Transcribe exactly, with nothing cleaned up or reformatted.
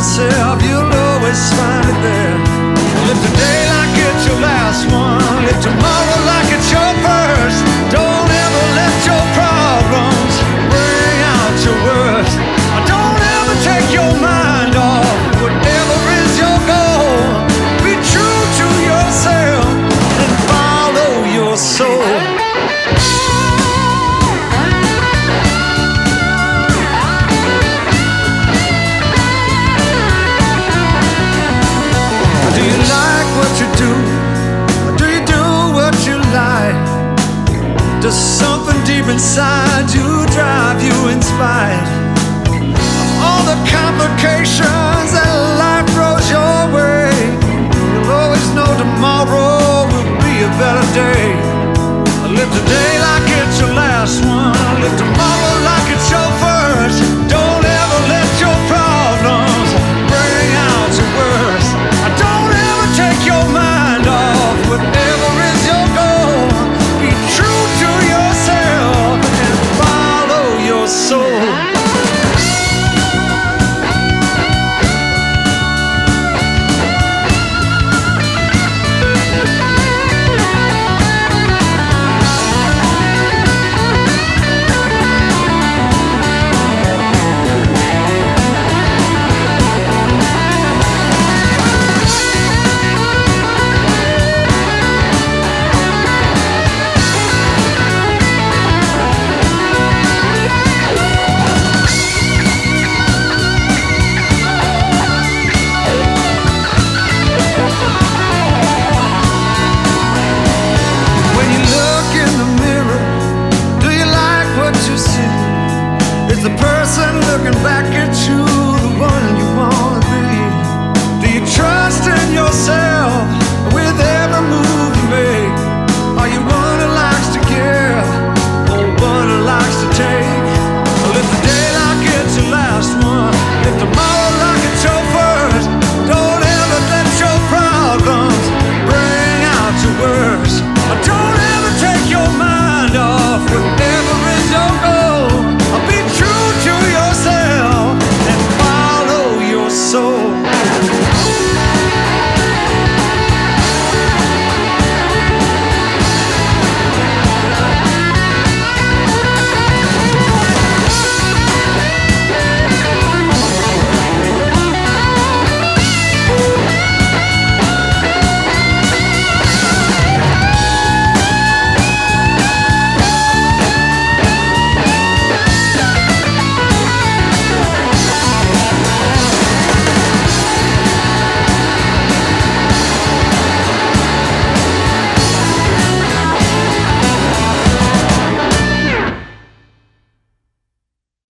yourself, you'll always find it there. Live today like it's your last one. Live tomorrow like it's your first. Don't ever let your problems bring out your worst. Don't ever take your mind off whatever is your goal. Be true to yourself and follow your soul. Do you like what you do? Or do you do what you like? Does something deep inside you drive you in spite of all the complications that life throws your way? You'll always know tomorrow will be a better day. Live today